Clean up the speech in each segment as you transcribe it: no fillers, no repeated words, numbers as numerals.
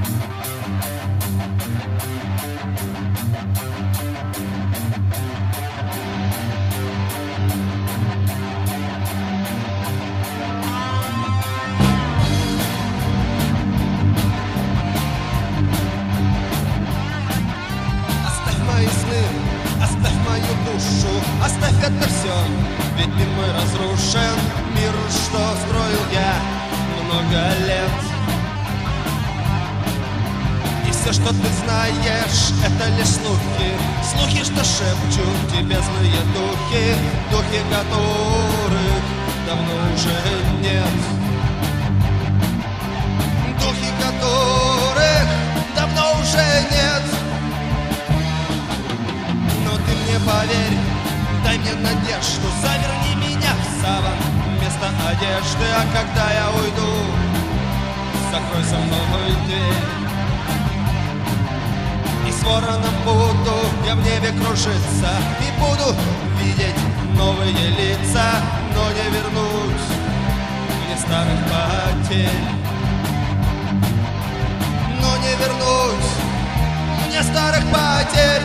Оставь мою душу, оставь это все. Ведь мир мой разрушен, мир, что строил я много лет. И все, что ты знаешь, это лишь слухи. Слухи, что шепчут тебе злые духи, духи которых давно уже нет. Духи которых давно уже нет. Поверь, дай мне надежду, заверни меня в саван вместо одежды. А когда я уйду, закрой за мной дверь. И с вороном буду я в небе кружиться, и буду видеть новые лица, но не вернуть мне старых потерь. Но не вернуть мне старых потерь.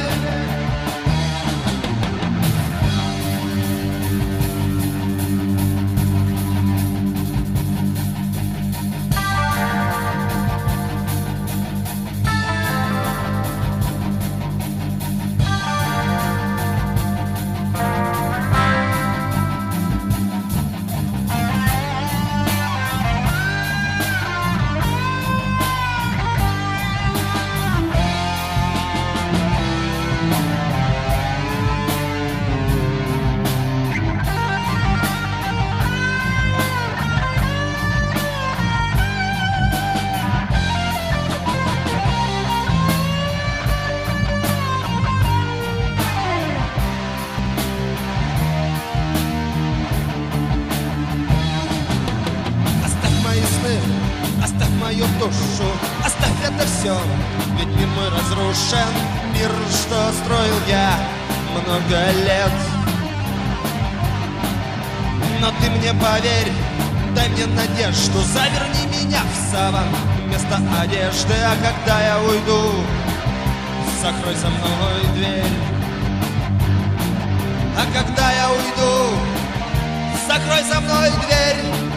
Оставь мою душу, оставь это все. Ведь мир мой разрушен, мир, что строил я много лет. Но ты мне поверь, дай мне надежду, заверни меня в саван вместо одежды. А когда я уйду, закрой за мной дверь. А когда я уйду, закрой за мной дверь.